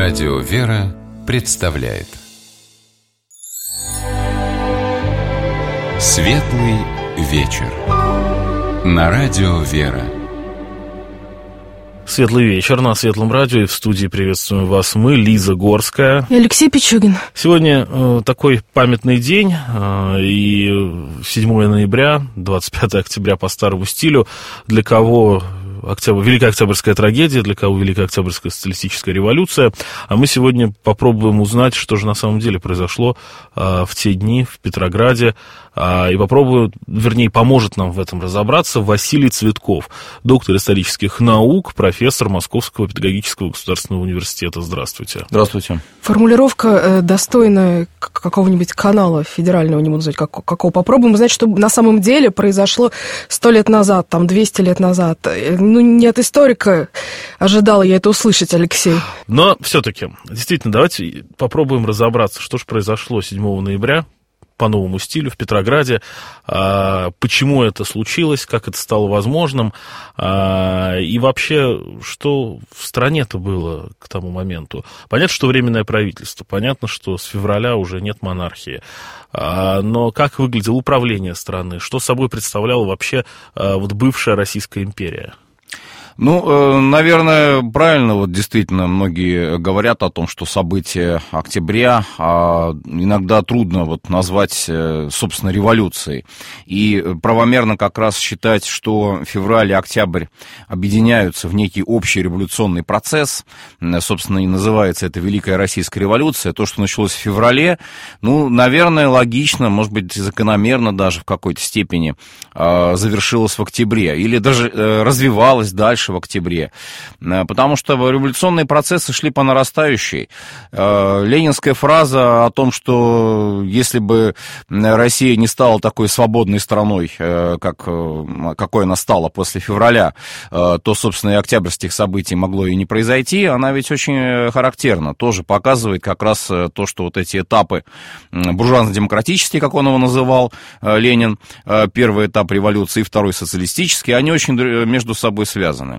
Радио «Вера» представляет Светлый вечер на Радио «Вера». Светлый вечер на Светлом радио, и в студии приветствуем вас мы, Лиза Горская и Алексей Пичугин. Сегодня такой памятный день, и 7 ноября, 25 октября по старому стилю, для кого Великая Октябрьская трагедия, для кого Великая Октябрьская социалистическая революция. А мы сегодня попробуем узнать, что же на самом деле произошло в те дни в Петрограде. И поможет нам в этом разобраться Василий Цветков, доктор исторических наук, профессор Московского педагогического государственного университета. Здравствуйте. Здравствуйте. Формулировка достойна какого-нибудь канала федерального, не буду знать какого. Попробуем узнать, что на самом деле произошло 100 лет назад, 200 лет назад. Не от историка ожидала я это услышать, Алексей. Но все-таки, действительно, давайте попробуем разобраться, что же произошло 7 ноября по новому стилю в Петрограде, почему это случилось, как это стало возможным, и вообще, что в стране-то было к тому моменту. Понятно, что временное правительство, понятно, что с февраля уже нет монархии, но как выглядело управление страны, что собой представляла вообще бывшая Российская империя? Наверное, правильно, действительно, многие говорят о том, что события октября иногда трудно назвать, собственно, революцией. И правомерно как раз считать, что февраль и октябрь объединяются в некий общий революционный процесс. Собственно, и называется это Великая Российская революция. То, что началось в феврале, наверное, логично, может быть, закономерно даже в какой-то степени завершилось в октябре. Или даже развивалось дальше в октябре, потому что революционные процессы шли по нарастающей. Ленинская фраза о том, что если бы Россия не стала такой свободной страной, какой она стала после февраля, то, собственно, и октябрьских событий могло и не произойти, она ведь очень характерна. Тоже показывает как раз то, что эти этапы буржуазно-демократические, как он его называл, Ленин, первый этап революции, второй социалистический, они очень между собой связаны.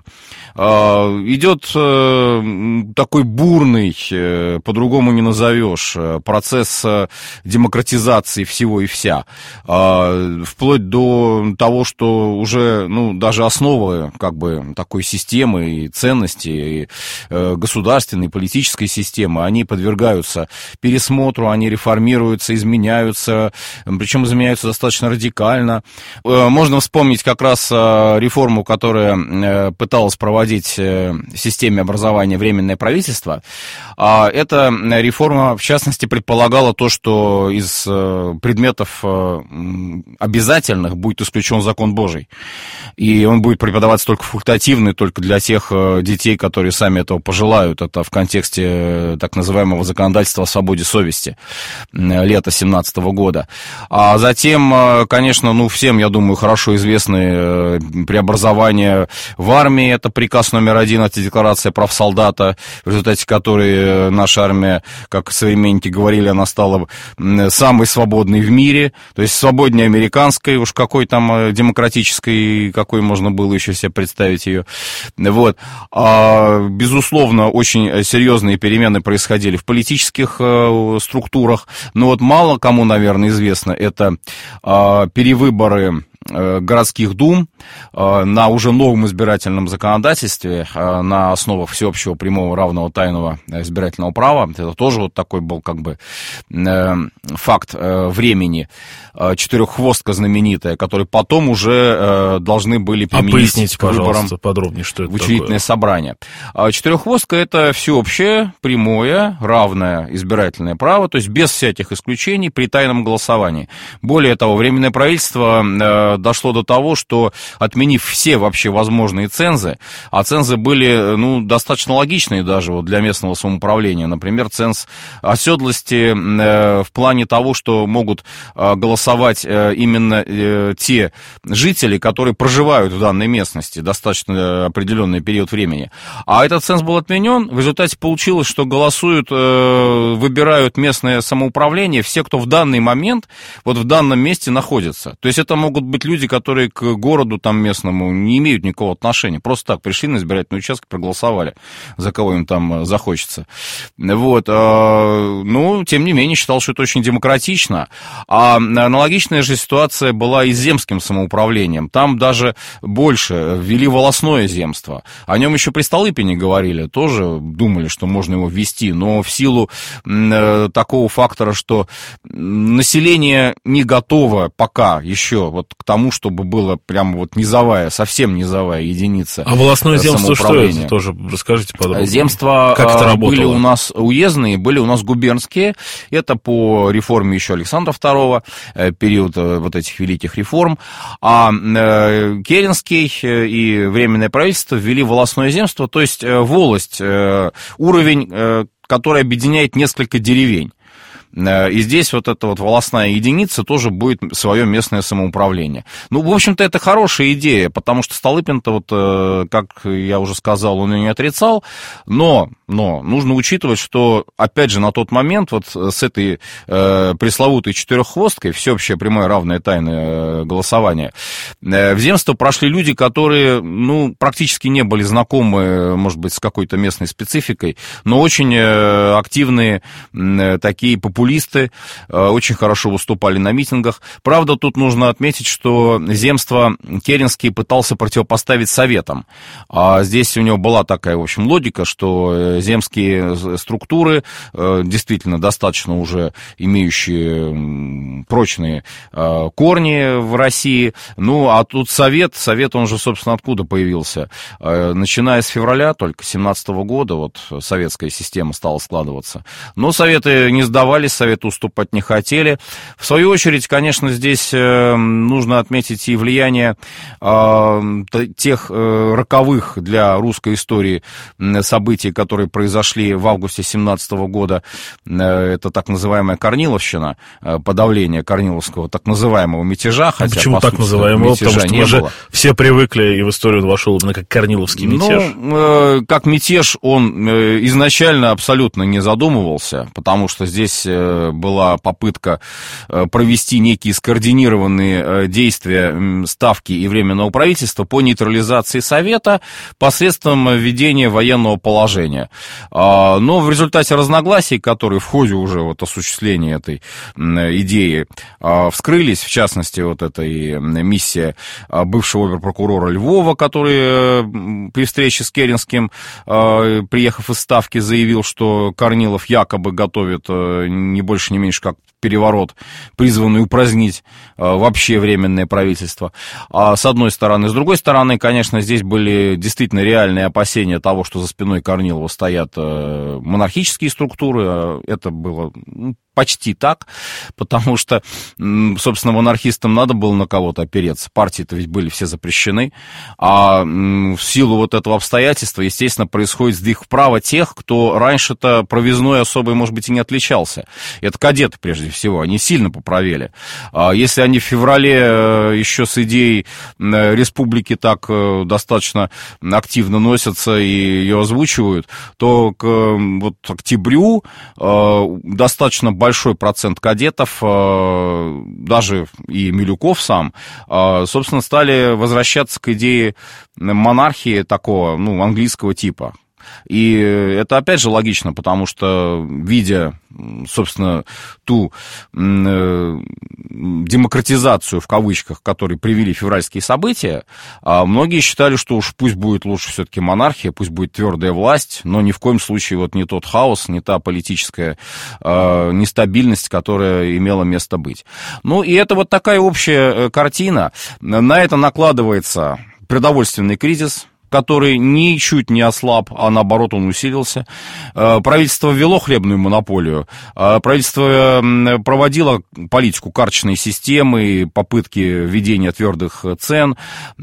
Идет такой бурный, по-другому не назовешь, процесс демократизации всего и вся, вплоть до того, что уже, даже основы такой системы и ценностей, и государственной, политической системы, они подвергаются пересмотру, они реформируются, изменяются, причем изменяются достаточно радикально. Можно вспомнить как раз реформу, которая пыталась проводить в системе образования Временное правительство. Эта реформа, в частности, предполагала то, что из предметов обязательных будет исключен закон Божий. И он будет преподаваться только факультативный, только для тех детей, которые сами этого пожелают. Это в контексте так называемого законодательства о свободе совести лета 2017 года. А затем, конечно, всем, я думаю, хорошо известны преобразования в армии. Это приказ номер 1, это декларация прав солдата, в результате которой наша армия, как современники говорили, она стала самой свободной в мире, то есть свободнее американской, уж какой там демократической, какой можно было еще себе представить ее. Безусловно, очень серьезные перемены происходили в политических структурах, но мало кому, наверное, известно, это перевыборы городских дум на уже новом избирательном законодательстве на основах всеобщего прямого равного тайного избирательного права. Это тоже такой был факт времени. Четыреххвостка знаменитая, которую потом уже должны были применить к выборам подробнее, что это в учредительное собрание. Четыреххвостка — это всеобщее, прямое, равное избирательное право, то есть без всяких исключений при тайном голосовании. Более того, Временное правительство дошло до того, что, отменив все вообще возможные цензы, а цензы были, достаточно логичные даже для местного самоуправления, например, ценз оседлости в плане того, что могут голосовать именно те жители, которые проживают в данной местности достаточно определенный период времени. А этот ценз был отменен, в результате получилось, что голосуют, выбирают местное самоуправление все, кто в данный момент, в данном месте находится. То есть это могут быть делать люди, которые к городу там местному не имеют никакого отношения. Просто так пришли на избирательный участок, проголосовали, за кого им там захочется. Вот. Ну, тем не менее, считал, что это очень демократично. А аналогичная же ситуация была и с земским самоуправлением. Там даже больше ввели волостное земство. О нем еще при Столыпине говорили, тоже думали, что можно его ввести, но в силу такого фактора, что население не готово пока еще вот к тому, чтобы было прямо вот низовая, совсем низовая единица. А волостное земство что это? Тоже расскажите подробнее. Земства как это работало? Были у нас уездные, были у нас губернские. Это по реформе еще Александра II, период вот этих великих реформ. А Керенский и Временное правительство ввели волостное земство, то есть волость, уровень, который объединяет несколько деревень. И здесь вот эта вот волостная единица тоже будет свое местное самоуправление. Ну, в общем-то, это хорошая идея, потому что Столыпин-то, вот, как я уже сказал, он ее не отрицал, но нужно учитывать, что, опять же, на тот момент вот с этой пресловутой четыреххвосткой, всеобщее прямое равное тайное голосование, в земство прошли люди, которые, ну, практически не были знакомы, может быть, с какой-то местной спецификой, но очень активные такие популярные популисты, очень хорошо выступали на митингах. Правда, тут нужно отметить, что земство Керенский пытался противопоставить советам. А здесь у него была такая, в общем, логика, что земские структуры, действительно достаточно уже имеющие прочные корни в России. Ну, а тут совет, он же, собственно, откуда появился? Начиная с февраля только 17 года вот советская система стала складываться. Но советы не сдавались, советы уступать не хотели. В свою очередь, конечно, здесь нужно отметить и влияние тех роковых для русской истории событий, которые произошли в августе 17 года. Это так называемая Корниловщина, подавление корниловского так называемого мятежа. Хотя, почему так называемого? Потому что мы же все привыкли, и в историю вошел именно как корниловский мятеж. Ну, как мятеж он изначально абсолютно не задумывался, потому что здесь была попытка провести некие скоординированные действия Ставки и Временного правительства по нейтрализации Совета посредством введения военного положения. Но в результате разногласий, которые в ходе уже вот осуществления этой идеи вскрылись, в частности, вот эта и миссия бывшего оберпрокурора Львова, который при встрече с Керенским, приехав из Ставки, заявил, что Корнилов якобы готовит не больше, не меньше, как переворот, призванный упразднить вообще Временное правительство, с одной стороны. С другой стороны, конечно, здесь были действительно реальные опасения того, что за спиной Корнилова стоят монархические структуры. Это было почти так, потому что, собственно, монархистам надо было на кого-то опереться. Партии-то ведь были все запрещены. А в силу вот этого обстоятельства, естественно, происходит сдвиг вправо тех, кто раньше-то провизной особой, может быть, и не отличался. Это кадеты, прежде всего. Они сильно поправели. Если они в феврале еще с идеей республики так достаточно активно носятся и ее озвучивают, то к октябрю достаточно большой процент кадетов, даже и Милюков сам, собственно, стали возвращаться к идее монархии такого, английского типа. И это, опять же, логично, потому что, видя, собственно, ту демократизацию, в кавычках, которой привели февральские события, многие считали, что уж пусть будет лучше все-таки монархия, пусть будет твердая власть, но ни в коем случае вот не тот хаос, не та политическая нестабильность, которая имела место быть. Ну, и это вот такая общая картина. На это накладывается продовольственный кризис, который ничуть не ослаб, а наоборот он усилился. Правительство ввело хлебную монополию, правительство проводило политику карточной системы, попытки введения твердых цен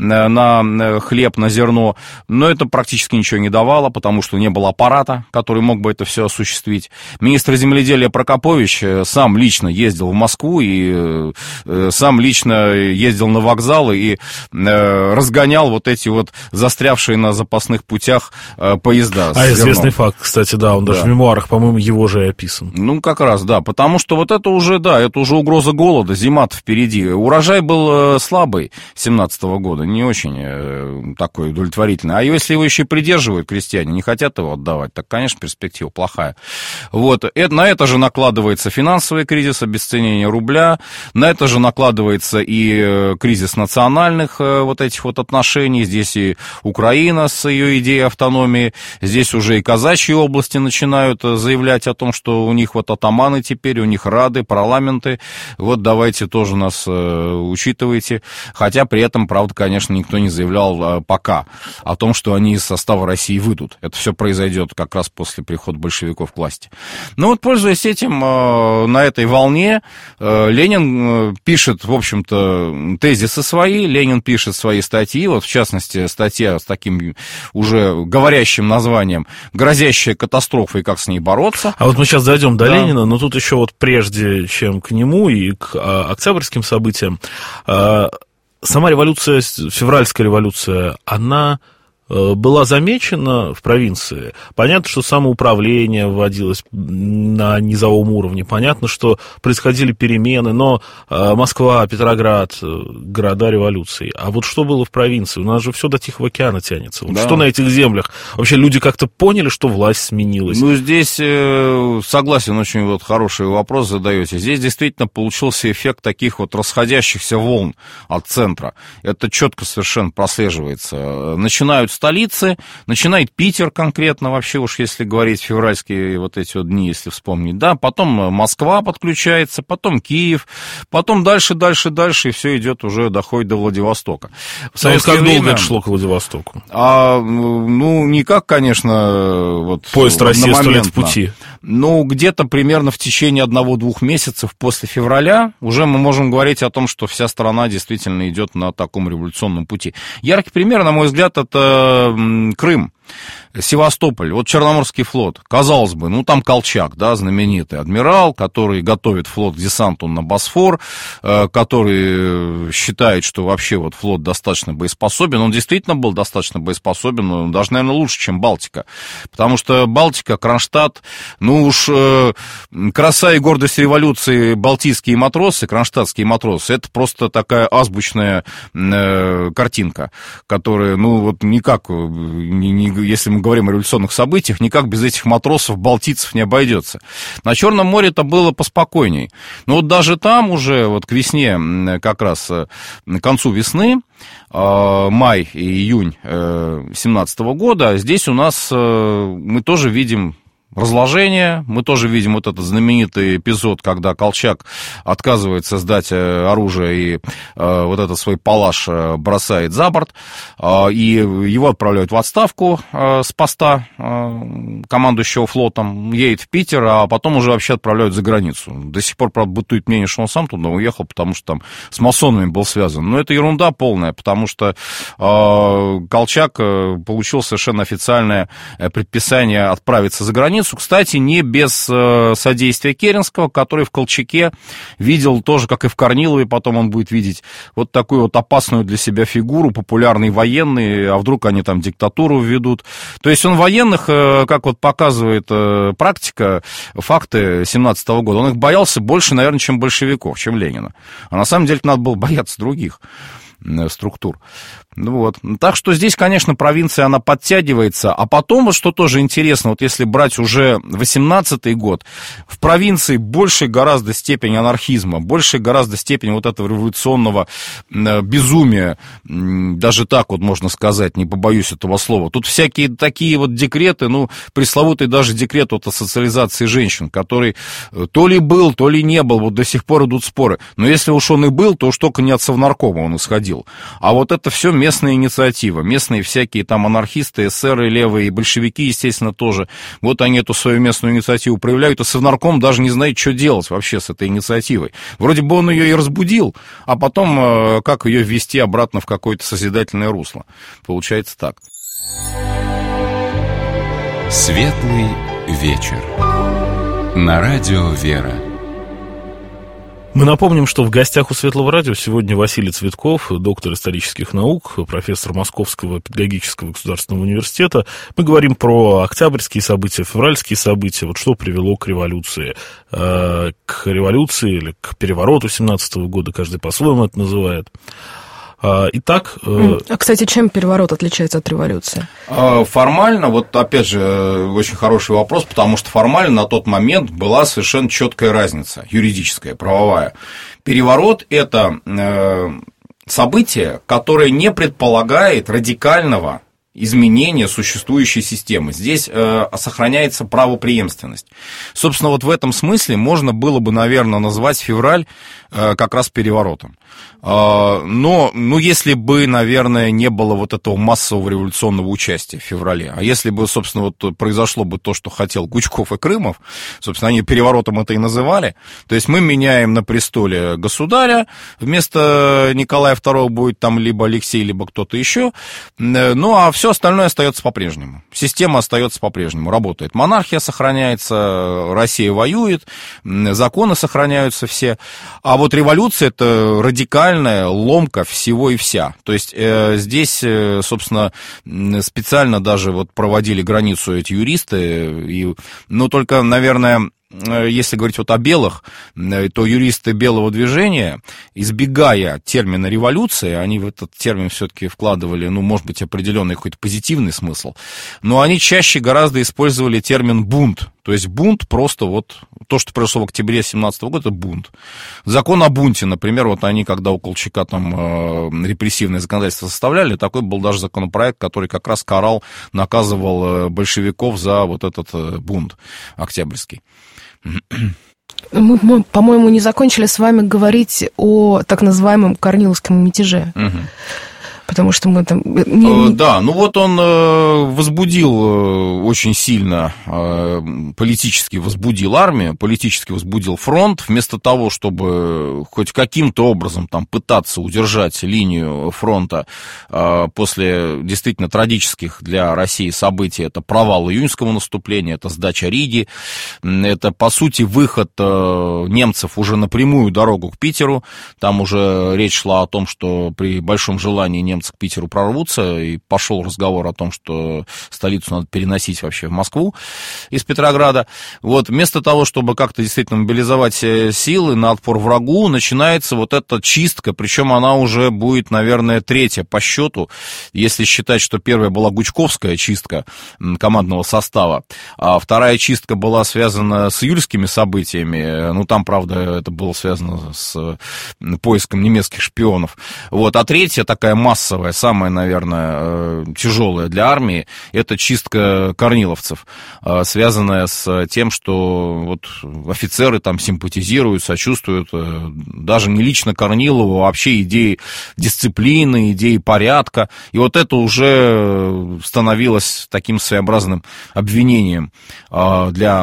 на хлеб, на зерно, но это практически ничего не давало, потому что не было аппарата, который мог бы это все осуществить. Министр земледелия Прокопович сам лично ездил в Москву и сам лично ездил на вокзалы и разгонял вот эти вот застрявшие стоявшие на запасных путях поезда. Известный факт, кстати, да, он даже в мемуарах, по-моему, его же и описан. Ну, как раз, да, потому что вот это уже, да, это уже угроза голода, зима-то впереди. Урожай был слабый 17-го года, не очень такой удовлетворительный. А если его еще и придерживают крестьяне, не хотят его отдавать, так, конечно, перспектива плохая. Вот, на это же накладывается финансовый кризис, обесценение рубля, на это же накладывается и кризис национальных вот этих вот отношений. Здесь и Украина с ее идеей автономии, здесь уже и казачьи области начинают заявлять о том, что у них вот атаманы теперь, у них рады, парламенты, вот давайте тоже нас учитывайте. Хотя при этом, правда, конечно, никто не заявлял пока о том, что они из состава России выйдут. Это все произойдет как раз после прихода большевиков к власти. Но вот, пользуясь этим, на этой волне, Ленин пишет, в общем-то, тезисы свои, Ленин пишет свои статьи, вот в частности, статья с таким уже говорящим названием «Грозящая катастрофа и как с ней бороться». А вот мы сейчас дойдем до Ленина, но тут еще вот прежде, чем к нему и к октябрьским событиям, сама революция, февральская революция, она была замечена в провинции. Понятно, что самоуправление вводилось на низовом уровне, понятно, что происходили перемены, но Москва, Петроград, города революции. А вот что было в провинции? У нас же все до Тихого океана тянется. Вот что на этих землях? Вообще люди как-то поняли, что власть сменилась? Ну, здесь, согласен, очень вот хороший вопрос задаете. Здесь действительно получился эффект таких вот расходящихся волн от центра. Это четко совершенно прослеживается. Начинают столицы, начинает Питер конкретно, вообще уж если говорить февральские вот эти вот дни, если вспомнить, да, потом Москва подключается, потом Киев, потом дальше, и все идет уже, доходит до Владивостока. Как долго это шло к Владивостоку? Ну, никак, конечно, вот... Поезд России 100 лет в пути. Ну, где-то примерно в течение 1-2 месяцев после февраля уже мы можем говорить о том, что вся страна действительно идет на таком революционном пути. Яркий пример, на мой взгляд, это Крым. Севастополь, вот Черноморский флот, казалось бы, ну там Колчак, да, знаменитый адмирал, который готовит флот к десанту на Босфор, который считает, что вообще вот флот достаточно боеспособен, он действительно был достаточно боеспособен, но даже, наверное, лучше, чем Балтика, потому что Балтика, Кронштадт, ну уж краса и гордость революции балтийские матросы, кронштадтские матросы, это просто такая азбучная картинка, которая, ну вот никак, если мы говорим о революционных событиях, никак без этих матросов, балтийцев не обойдется. На Черном море это было поспокойней. Но вот даже там уже вот к весне, как раз к концу весны, май и июнь 2017 года, здесь у нас мы тоже видим разложение, мы тоже видим вот этот знаменитый эпизод, когда Колчак отказывается сдать оружие и вот этот свой палаш бросает за борт, и его отправляют в отставку с поста командующего флотом, едет в Питер, а потом уже вообще отправляют за границу. До сих пор, правда, бытует мнение, что он сам туда уехал, потому что там с масонами был связан. Но это ерунда полная, потому что Колчак получил совершенно официальное предписание отправиться за границу, кстати, не без содействия Керенского, который в Колчаке видел тоже, как и в Корнилове, потом он будет видеть вот такую вот опасную для себя фигуру, популярный военный, а вдруг они там диктатуру введут. То есть он военных, как вот показывает практика, факты 17 года, он их боялся больше, наверное, чем большевиков, чем Ленина. А на самом деле надо было бояться других структур. Вот. Так что здесь, конечно, провинция, она подтягивается. А потом, вот что тоже интересно, вот если брать уже 18-й год, в провинции больше гораздо степень анархизма, больше гораздо степень вот этого революционного безумия, даже так вот можно сказать, не побоюсь этого слова. Тут всякие такие вот декреты, ну, пресловутый даже декрет вот о социализации женщин, который то ли был, то ли не был, вот до сих пор идут споры. Но если уж он и был, то уж только не от Совнаркома он исходил. А вот это все местная инициатива, местные всякие там анархисты, эсеры левые, и большевики, естественно, тоже. Вот они эту свою местную инициативу проявляют, а Совнарком даже не знает, что делать вообще с этой инициативой. Вроде бы он ее и разбудил, а потом как ее ввести обратно в какое-то созидательное русло. Получается так. Светлый вечер. На радио «Вера». Мы напомним, что в гостях у Светлого радио сегодня Василий Цветков, доктор исторических наук, профессор Московского педагогического государственного университета. Мы говорим про октябрьские события, февральские события, вот что привело к революции. К революции или к перевороту 17-го года, каждый по-своему это называет. Итак... А, кстати, чем переворот отличается от революции? Формально, вот опять же, очень хороший вопрос, потому что формально на тот момент была совершенно четкая разница, юридическая, правовая. Переворот – это событие, которое не предполагает радикального изменения существующей системы. Здесь сохраняется правопреемственность. Собственно, вот в этом смысле можно было бы, наверное, назвать февраль как раз переворотом. Но, если бы, наверное, не было вот этого массового революционного участия в феврале, а если бы, собственно, вот произошло бы то, что хотел Гучков и Крымов, собственно, они переворотом это и называли, то есть мы меняем на престоле государя, вместо Николая II будет там либо Алексей, либо кто-то еще, ну, а все остальное остается по-прежнему. Система остается по-прежнему, работает. Монархия сохраняется, Россия воюет, законы сохраняются все, а вот революция – это радикальная ломка всего и вся. То есть здесь, собственно, специально даже вот проводили границу эти юристы, но только, наверное, если говорить вот о белых, то юристы белого движения, избегая термина революция, они в этот термин все-таки вкладывали, может быть, определенный какой-то позитивный смысл, но они чаще гораздо использовали термин бунт. То есть бунт просто вот то, что произошло в октябре 17 года, это бунт. Закон о бунте, например, вот они, когда у Колчака там репрессивное законодательство составляли, такой был даже законопроект, который как раз карал, наказывал большевиков за вот этот бунт октябрьский. Мы, по-моему, не закончили с вами говорить о так называемом Корниловском мятеже. Потому что мы там... Да, вот он возбудил очень сильно, политически возбудил армию, политически возбудил фронт. Вместо того, чтобы хоть каким-то образом там пытаться удержать линию фронта после действительно трагических для России событий, это провал июньского наступления, это сдача Риги, это, по сути, выход немцев уже на прямую дорогу к Питеру. Там уже речь шла о том, что при большом желании немцы к Питеру прорвутся, и пошел разговор о том, что столицу надо переносить вообще в Москву из Петрограда. Вот, вместо того, чтобы как-то действительно мобилизовать силы на отпор врагу, начинается вот эта чистка, причем она уже будет, наверное, третья по счету, если считать, что первая была гучковская чистка командного состава, а вторая чистка была связана с июльскими событиями, там, правда, это было связано с поиском немецких шпионов, вот, а третья такая массовая, самая, наверное, тяжелая для армии, это чистка корниловцев, связанная с тем, что вот офицеры там симпатизируют, сочувствуют, даже не лично Корнилову, а вообще идеи дисциплины, идеи порядка, и вот это уже становилось таким своеобразным обвинением для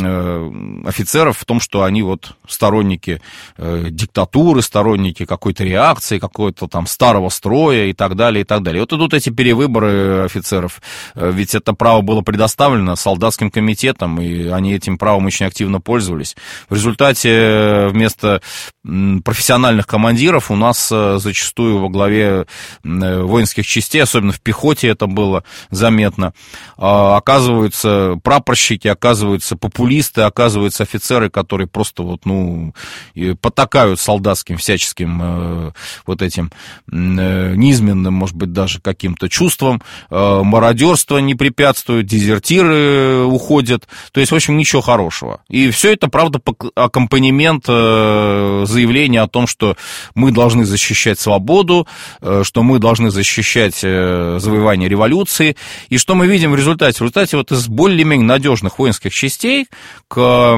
офицеров в том, что они вот сторонники диктатуры, сторонники какой-то реакции, какого-то там старого строя и так далее, и так далее. Вот идут эти перевыборы офицеров, ведь это право было предоставлено солдатским комитетом, и они этим правом очень активно пользовались. В результате вместо профессиональных командиров у нас зачастую во главе воинских частей, особенно в пехоте это было заметно, оказываются прапорщики, оказываются популисты, оказываются офицеры, которые просто вот, потакают солдатским всяческим вот этим низменным, может быть, даже каким-то чувством, мародерство не препятствует, дезертиры уходят, то есть, в общем, ничего хорошего. И все это, правда, аккомпанемент заявления о том, что мы должны защищать свободу, что мы должны защищать завоевание революции, и что мы видим в результате? В результате вот из более-менее надежных воинских частей к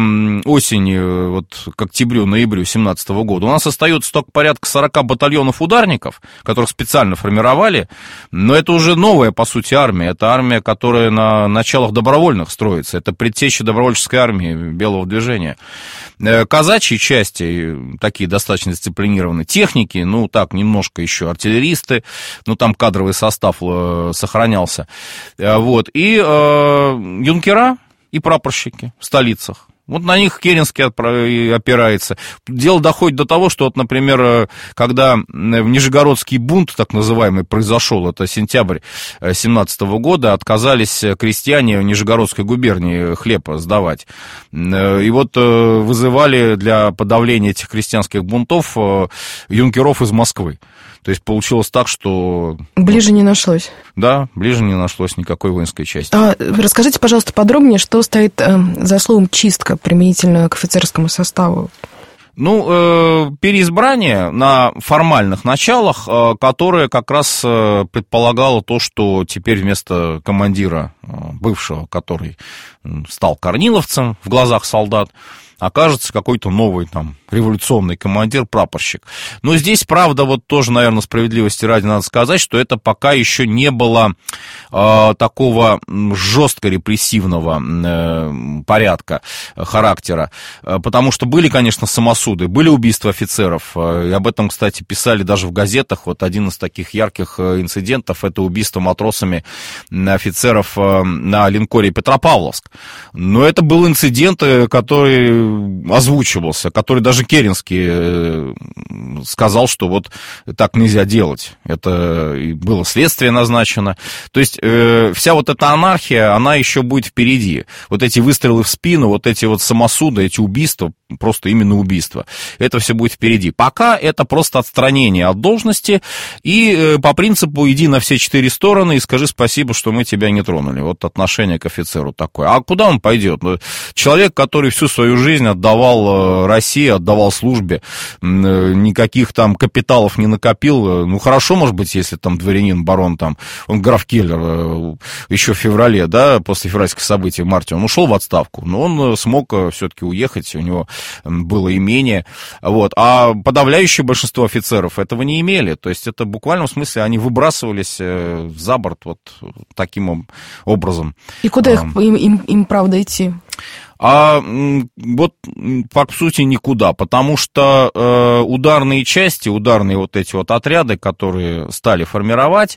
осени, вот к октябрю-ноябрю 2017 года у нас остается только порядка 40 батальонов ударников, которых специально формировали, но это уже новая, по сути, армия. Это армия, которая на началах добровольных строится. Это предтеча добровольческой армии Белого движения. Казачьи части, такие достаточно дисциплинированные, техники, немножко еще артиллеристы, там кадровый состав сохранялся. Вот. И юнкера, и прапорщики в столицах. Вот на них Керенский опирается. Дело доходит до того, что, вот, например, когда Нижегородский бунт, так называемый, произошел, это сентябрь 17 года, отказались крестьяне в Нижегородской губернии хлеб сдавать. И вот вызывали для подавления этих крестьянских бунтов юнкеров из Москвы. То есть получилось так, что... Ближе не нашлось. Да, ближе не нашлось никакой воинской части. Расскажите, пожалуйста, подробнее, что стоит за словом «чистка» применительно к офицерскому составу? Ну, переизбрание на формальных началах, которое как раз предполагало то, что теперь вместо командира бывшего, который стал корниловцем в глазах солдат, окажется какой-то новый там революционный командир, прапорщик. Но здесь, правда, вот тоже, наверное, справедливости ради надо сказать, что это пока еще не было такого жестко репрессивного порядка, характера, потому что были, конечно, самосуды, были убийства офицеров, и об этом, кстати, писали даже в газетах. Вот один из таких ярких инцидентов — это убийство матросами офицеров на линкоре Петропавловск. Но это был инцидент, который озвучивался, который даже Керенский сказал, что вот так нельзя делать. Это было следствие назначено. То есть вся вот эта анархия, она еще будет впереди. Вот эти выстрелы в спину, вот эти вот самосуды, эти убийства, просто именно убийства, это все будет впереди. Пока это просто отстранение от должности и по принципу иди на все четыре стороны и скажи спасибо, что мы тебя не тронули. Вот отношение к офицеру такое. А куда он пойдет? Человек, который всю свою жизнь отдавал России, отдавал службе, никаких там капиталов не накопил. Ну, хорошо, может быть, если там дворянин, барон, там, он граф Келлер еще в феврале, да, после февральских событий в марте, он ушел в отставку, но он смог все-таки уехать, у него было имение, вот. А подавляющее большинство офицеров этого не имели, то есть это в буквальном смысле они выбрасывались за борт вот таким образом. И куда им правда идти? А вот, по сути, никуда, потому что ударные части, ударные вот эти вот отряды, которые стали формировать,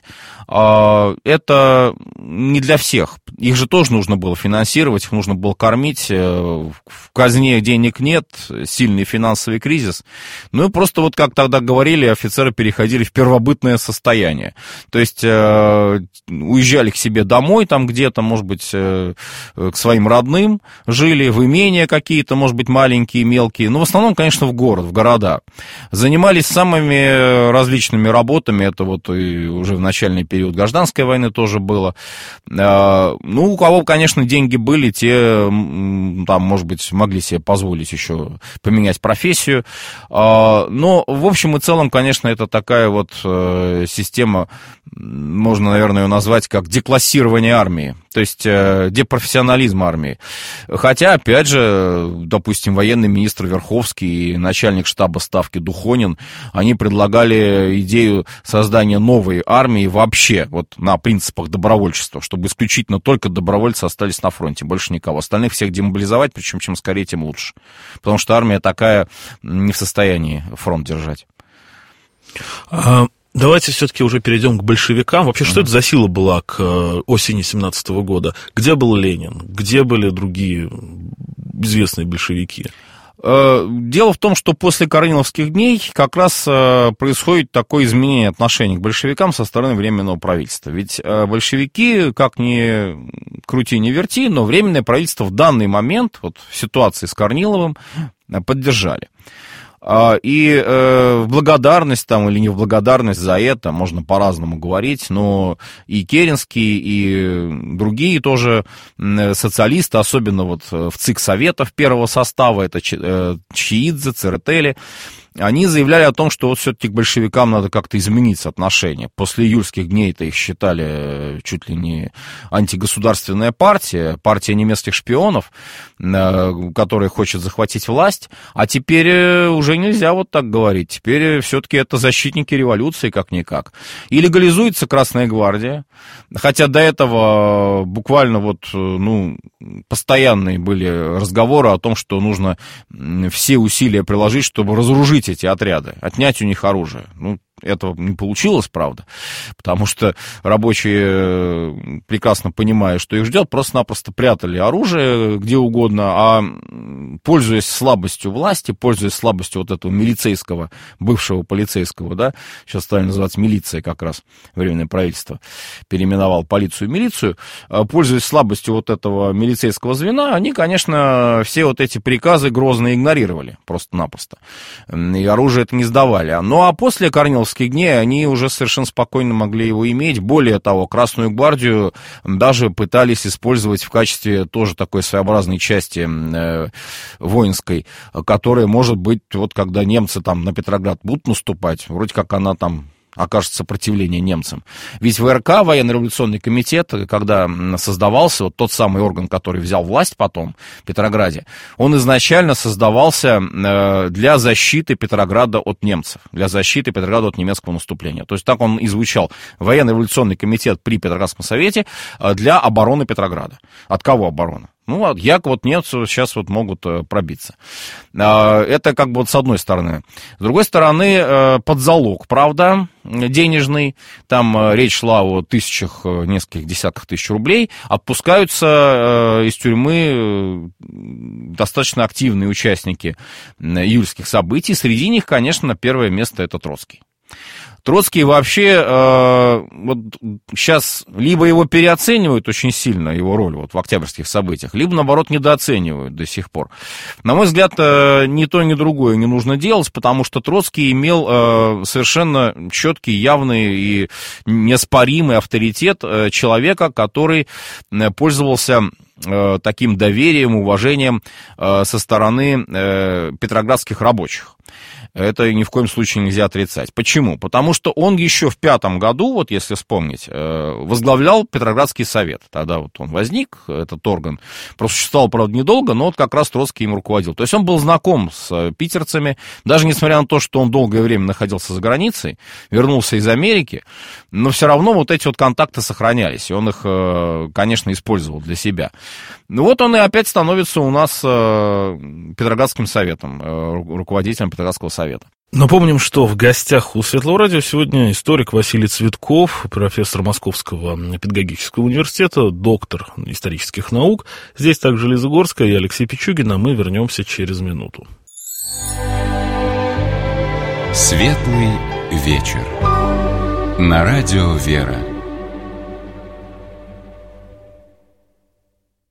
это не для всех. Их же тоже нужно было финансировать, их нужно было кормить, в казне денег нет, сильный финансовый кризис. Ну и просто вот, как тогда говорили, офицеры переходили в первобытное состояние. То есть уезжали к себе домой, там где-то, может быть, к своим родным жили, в имения какие-то, может быть, маленькие, мелкие, но в основном, конечно, в город, в города. Занимались самыми различными работами, это вот и уже в начальный период гражданской войны тоже было. Ну, у кого, конечно, деньги были, те, там, может быть, могли себе позволить еще поменять профессию, но, в общем и целом, конечно, это такая вот система, можно, наверное, ее назвать как деклассирование армии, то есть депрофессионализм армии. Хотя, опять же, допустим, военный министр Верховский и начальник штаба Ставки Духонин, они предлагали идею создания новой армии вообще, вот на принципах добровольчества, чтобы исключительно только добровольцы остались на фронте, больше никого. Остальных всех демобилизовать, причем чем скорее, тем лучше. Потому что армия такая не в состоянии фронт держать. Давайте все-таки уже перейдем к большевикам. Вообще, что это за сила была к осени 17 года? Где был Ленин? Где были другие известные большевики? Дело в том, что после Корниловских дней как раз происходит такое изменение отношений к большевикам со стороны Временного правительства. Ведь большевики, как ни крути, ни верти, но Временное правительство в данный момент, вот в ситуации с Корниловым, поддержали. И в благодарность там, или не в благодарность за это, можно по-разному говорить, но и Керенский, и другие тоже социалисты, особенно вот в ЦИК Советов первого состава, это Чиидзе, Церетели, они заявляли о том, что вот все-таки к большевикам надо как-то изменить соотношение. После июльских дней-то их считали чуть ли не антигосударственная партия, партия немецких шпионов, которая хочет захватить власть. А теперь уже нельзя вот так говорить. Теперь все-таки это защитники революции, как-никак. И легализуется Красная гвардия. Хотя до этого буквально вот, ну, постоянные были разговоры о том, что нужно все усилия приложить, чтобы разоружить эти отряды, отнять у них оружие. Ну, этого не получилось, правда, потому что рабочие, прекрасно понимая, что их ждет, просто-напросто прятали оружие где угодно, а пользуясь слабостью власти, пользуясь слабостью вот этого милицейского, бывшего полицейского, да, сейчас стали называться милиция как раз, Временное правительство переименовал полицию в милицию, пользуясь слабостью вот этого милицейского звена, они, конечно, все вот эти приказы грозно игнорировали, просто-напросто, и оружие это не сдавали. Ну, а после Корниловских дней они уже совершенно спокойно могли его иметь. Более того, Красную гвардию даже пытались использовать в качестве тоже такой своеобразной части воинской, которая может быть, вот когда немцы там на Петроград будут наступать, вроде как она там окажет сопротивление немцам. Ведь ВРК, Военно-революционный комитет, когда создавался, вот тот самый орган, который взял власть потом в Петрограде, он изначально создавался для защиты Петрограда от немцев, для защиты Петрограда от немецкого наступления. То есть так он и звучал. Военно-революционный комитет при Петроградском совете для обороны Петрограда. От кого оборона? Ну, вот немцы сейчас вот могут пробиться. Это как бы вот с одной стороны. С другой стороны, под залог, правда, денежный, там речь шла о тысячах, нескольких десятках тысяч рублей, отпускаются из тюрьмы достаточно активные участники июльских событий. Среди них, конечно, первое место это Троцкий. Троцкий вообще вот сейчас либо его переоценивают очень сильно, его роль вот в октябрьских событиях, либо, наоборот, недооценивают до сих пор. На мой взгляд, ни то, ни другое не нужно делать, потому что Троцкий имел совершенно четкий, явный и неоспоримый авторитет человека, который пользовался таким доверием, уважением со стороны петроградских рабочих. Это ни в коем случае нельзя отрицать. Почему? Потому что он еще в 5 году, вот если вспомнить, возглавлял Петроградский совет. Тогда вот он возник, этот орган. Просуществовал, правда, недолго, но вот как раз Троцкий им руководил. То есть он был знаком с питерцами, даже несмотря на то, что он долгое время находился за границей, вернулся из Америки, но все равно вот эти вот контакты сохранялись, и он их, конечно, использовал для себя. Ну вот он и опять становится у нас Петроградским советом, руководителем Петроградского совета. Напомним, что в гостях у Светлого радио сегодня историк Василий Цветков, профессор Московского педагогического университета, доктор исторических наук. Здесь также Лиза Горская и Алексей Пичугин, а мы вернемся через минуту. Светлый вечер. На радио «Вера».